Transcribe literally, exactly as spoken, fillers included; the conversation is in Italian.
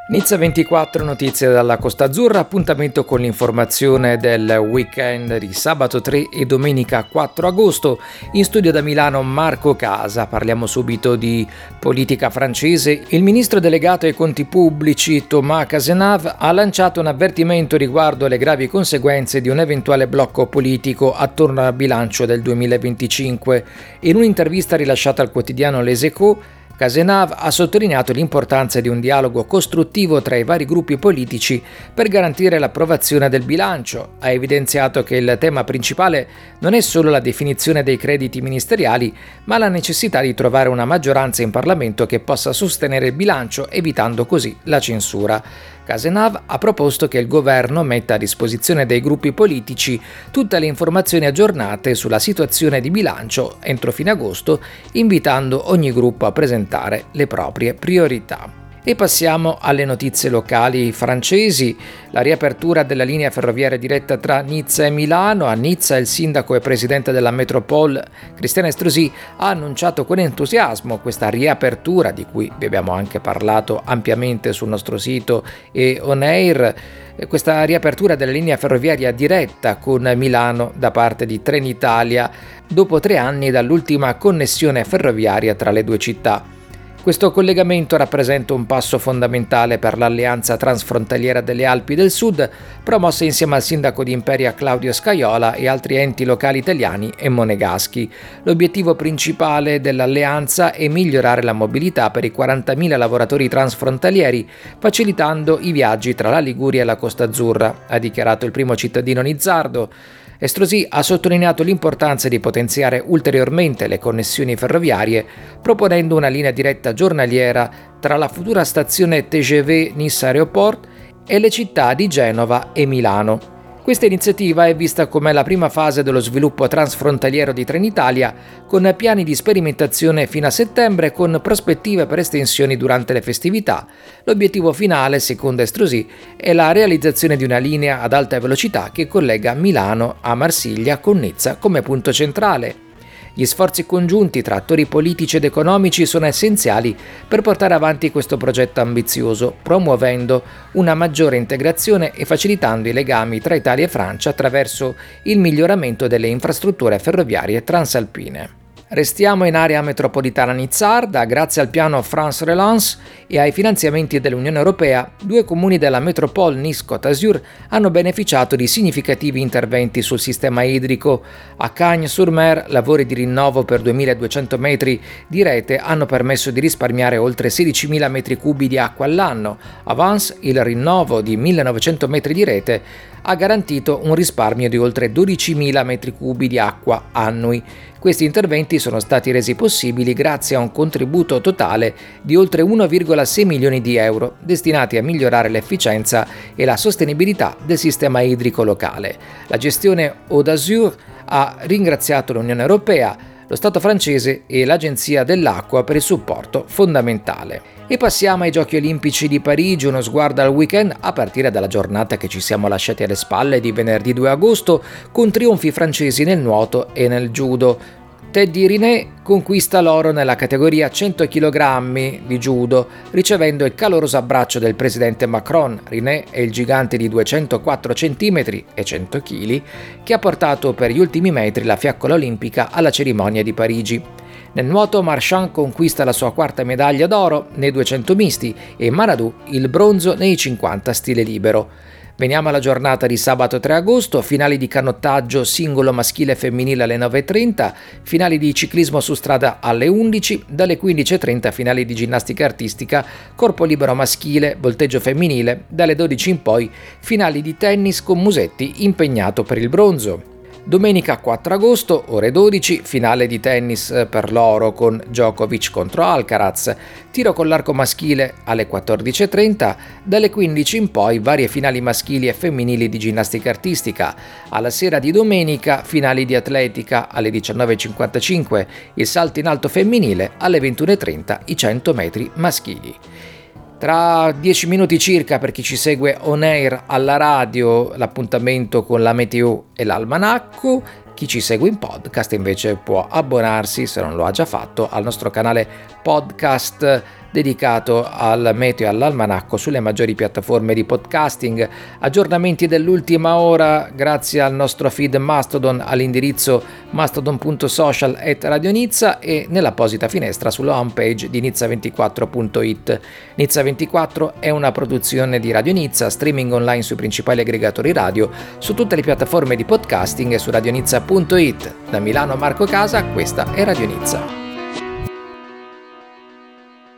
Nizza ventiquattro, notizie dalla Costa Azzurra, appuntamento con l'informazione del weekend di sabato tre e domenica quattro agosto. In studio da Milano Marco Casa, parliamo subito di politica francese. Il ministro delegato ai conti pubblici Thomas Cazenave ha lanciato un avvertimento riguardo alle gravi conseguenze di un eventuale blocco politico attorno al bilancio del duemilaventicinque. In un'intervista rilasciata al quotidiano Les Echos, Cazenave ha sottolineato l'importanza di un dialogo costruttivo tra i vari gruppi politici per garantire l'approvazione del bilancio. Ha evidenziato che il tema principale non è solo la definizione dei crediti ministeriali, ma la necessità di trovare una maggioranza in Parlamento che possa sostenere il bilancio, evitando così la censura. Cazenave ha proposto che il governo metta a disposizione dei gruppi politici tutte le informazioni aggiornate sulla situazione di bilancio entro fine agosto, invitando ogni gruppo a presentare le proprie priorità. E passiamo alle notizie locali francesi. La riapertura della linea ferroviaria diretta tra Nizza e Milano. A Nizza il sindaco e presidente della Métropole, Christian Estrosi, ha annunciato con entusiasmo questa riapertura, di cui vi abbiamo anche parlato ampiamente sul nostro sito e on air. Questa riapertura della linea ferroviaria diretta con Milano da parte di Trenitalia dopo tre anni dall'ultima connessione ferroviaria tra le due città. Questo collegamento rappresenta un passo fondamentale per l'alleanza transfrontaliera delle Alpi del Sud, promossa insieme al sindaco di Imperia Claudio Scajola e altri enti locali italiani e monegaschi. L'obiettivo principale dell'alleanza è migliorare la mobilità per i quarantamila lavoratori transfrontalieri, facilitando i viaggi tra la Liguria e la Costa Azzurra, ha dichiarato il primo cittadino nizzardo. Estrosi ha sottolineato l'importanza di potenziare ulteriormente le connessioni ferroviarie, proponendo una linea diretta giornaliera tra la futura stazione T G V Nice Aéroport e le città di Genova e Milano. Questa iniziativa è vista come la prima fase dello sviluppo transfrontaliero di Trenitalia, con piani di sperimentazione fino a settembre con prospettive per estensioni durante le festività. L'obiettivo finale, secondo Estrosi, è la realizzazione di una linea ad alta velocità che collega Milano a Marsiglia con Nizza come punto centrale. Gli sforzi congiunti tra attori politici ed economici sono essenziali per portare avanti questo progetto ambizioso, promuovendo una maggiore integrazione e facilitando i legami tra Italia e Francia attraverso il miglioramento delle infrastrutture ferroviarie transalpine. Restiamo in area metropolitana nizzarda. Grazie al piano France Relance e ai finanziamenti dell'Unione Europea, due comuni della Métropole Nice-Côte d'Azur hanno beneficiato di significativi interventi sul sistema idrico. A Cagnes-sur-Mer, lavori di rinnovo per duemiladuecento metri di rete hanno permesso di risparmiare oltre sedicimila metri cubi di acqua all'anno. A Vence, il rinnovo di millenovecento metri di rete ha garantito un risparmio di oltre dodicimila metri cubi di acqua annui. Questi interventi sono stati resi possibili grazie a un contributo totale di oltre uno virgola sei milioni di euro destinati a migliorare l'efficienza e la sostenibilità del sistema idrico locale. La gestione Eau d'Azur ha ringraziato l'Unione Europea, lo Stato francese e l'Agenzia dell'Acqua per il supporto fondamentale. E passiamo ai Giochi Olimpici di Parigi, uno sguardo al weekend a partire dalla giornata che ci siamo lasciati alle spalle di venerdì due agosto con trionfi francesi nel nuoto e nel judo. Teddy Riner conquista l'oro nella categoria cento chilogrammi di judo, ricevendo il caloroso abbraccio del presidente Macron. Riner è il gigante di duecentoquattro centimetri e cento chili che ha portato per gli ultimi metri la fiaccola olimpica alla cerimonia di Parigi. Nel nuoto Marchand conquista la sua quarta medaglia d'oro nei duecento misti e Maradou il bronzo nei cinquanta stile libero. Veniamo alla giornata di sabato tre agosto, finali di canottaggio singolo maschile e femminile alle nove e trenta, finali di ciclismo su strada alle undici, dalle quindici e trenta finali di ginnastica artistica, corpo libero maschile, volteggio femminile, dalle dodici in poi finali di tennis con Musetti impegnato per il bronzo. Domenica quattro agosto, ore dodici, finale di tennis per l'oro con Djokovic contro Alcaraz, tiro con l'arco maschile alle quattordici e trenta, dalle quindici in poi varie finali maschili e femminili di ginnastica artistica. Alla sera di domenica, finali di atletica alle diciannove e cinquantacinque, il salto in alto femminile alle ventuno e trenta, i cento metri maschili. Tra dieci minuti circa, per chi ci segue on air alla radio, l'appuntamento con la meteo e l'almanacco. Chi ci segue in podcast invece può abbonarsi, se non lo ha già fatto, al nostro canale podcast dedicato al meteo e all'almanacco sulle maggiori piattaforme di podcasting. Aggiornamenti dell'ultima ora grazie al nostro feed Mastodon all'indirizzo mastodon punto social at Radio Nizza e nell'apposita finestra sulla homepage di nizza ventiquattro punto it. Nizza ventiquattro è una produzione di Radio Nizza, streaming online sui principali aggregatori radio, su tutte le piattaforme di podcasting e su radionizza punto it. Da Milano Marco Casa, questa è Radio Nizza.